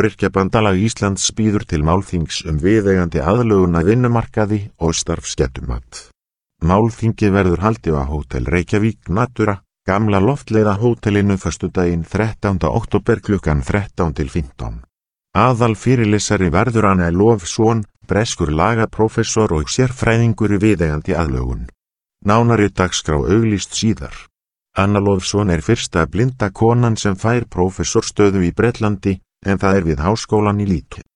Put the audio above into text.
Öryrkjabandalag Íslands býður til málþings viðeigandi aðlögun að vinnumarkaði og starfsgetumat. Málþingið verður haldið á Hótel Reykjavík Natura, Gamla loftleiða hótelinu föstudaginn 13. október klukkan 13 til 15. Aðal fyrirlesari verður Anna Lofsson, breskur lagaprófessor og sérfræðingur í viðeigandi aðlögun. Nánari dagskrá auglýst síðar. Anna Lofsson fyrsta blinda konan sem fær prófessorstöðu í Bretlandi, en það við háskólann í Leeds.